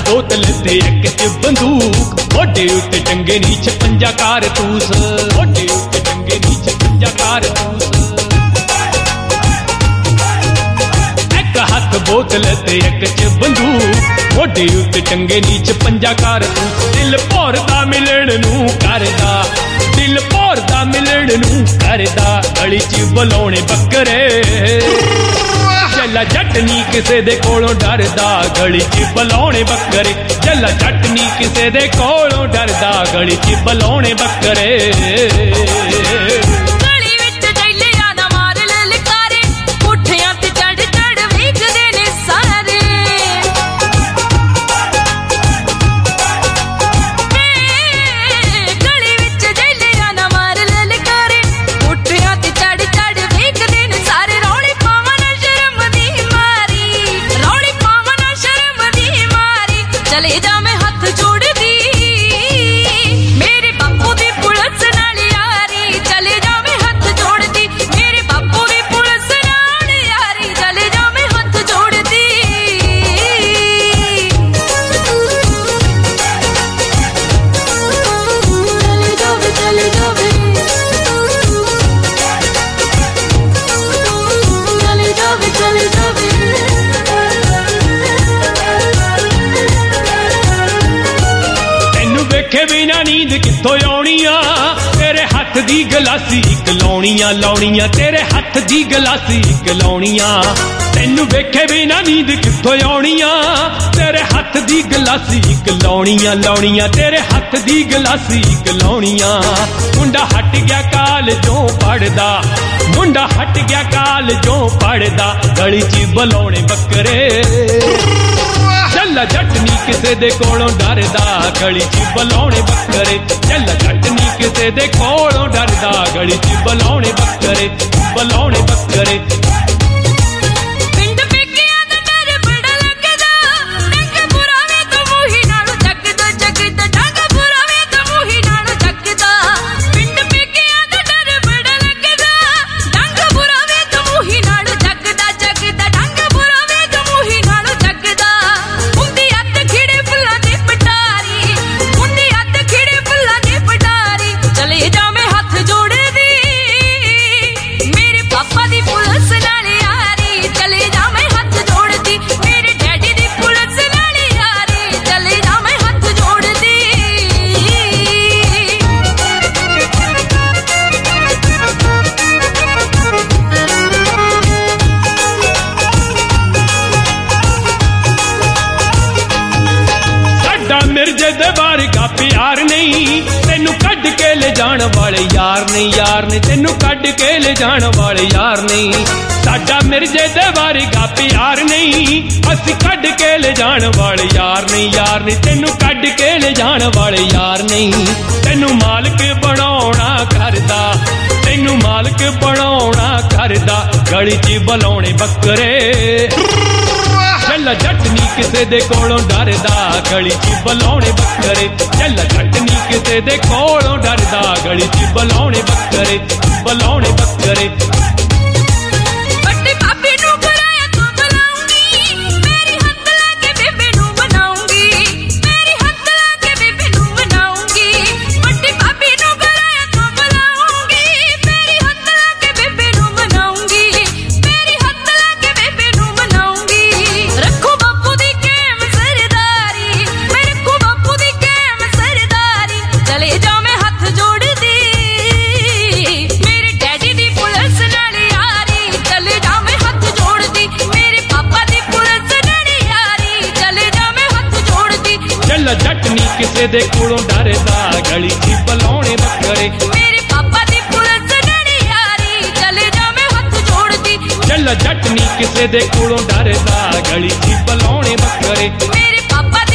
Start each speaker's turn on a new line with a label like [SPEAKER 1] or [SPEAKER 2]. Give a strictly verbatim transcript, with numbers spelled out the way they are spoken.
[SPEAKER 1] बोतल ते एक च बंदूक, मोढे उत्ते टंगे नी छपंजा कारतूस, मोढे उत्ते टंगे नी छपंजा कारतूस। एक हथ बोतल ते एक च बंदूक, मोढे उत्ते टंगे नी छपंजा कारतूस। दिल भौरदा मिलण नूं करदा, दिल भौरदा मिलण नूं करदा, गली च बुलाउणे बकरे। जला जट नी किसे दे कोलों डरदा, गली च बुलाउणे बकरे। जला जट नी किसे दे कोलों डरदा, गली च बुलाउणे बकरे। बिना नींद कित्थों आउणियां, तेरे हथ दी गलासी इक लाउणियां लाउणियां, तेरे हथ दी गलासी इक लाउणियां। तैनू वेखे बिना नींद कित्थों आउणियां, तेरे हथ दी गलासी इक लाउणियां लाउणियां, तेरे हथ दी गलासी इक लाउणियां। मुंडा हट गया कालजों पढ़दा, मुंडा हट गया कालजों पढ़दा, गली च बुलाउणे बकरे। जला जट नी किसे दे कोलों डरदा, गली च बुलाउणे बकरे। जला जट नी किसे दे कोलों डरदा, गली च बुलाउणे बकरे, बुलाउणे बकरे। मिर्जे दे वर्गा प्यार नहीं, तेनू कड के ले जान वाले यार नहीं, यार नहीं, तेनू कड के ले जान वाले यार नहीं। साडा मिर्जे दे वर्गा प्यार नहीं, असी कड के ले जान वाले यार नहीं, यार नहीं, तेनू कड के ले जान वाले यार नहीं। तेनू मालिक बनाउणा करदा, तेनू मालिक बनाउणा करदा, गली च बुलाउणे बकरे। जला जट नी किसे दे कोलों डरदा, गली च बुलाउणे बकरे। जला जट नी किसे दे कोलों डरदा, गली च बुलाउणे बकरे, बुलाउणे बकरे। जट नी किसे दे कोलों डरदा, गली च बुलाउणे बकरे। मेरे पापा दी पुलिस नड़ी यारी, चले जा मैं हथ जोड़दी। जला जट नी किसे दे कोलों डरदा, गली च बुलाउणे बकरे। मेरे पापा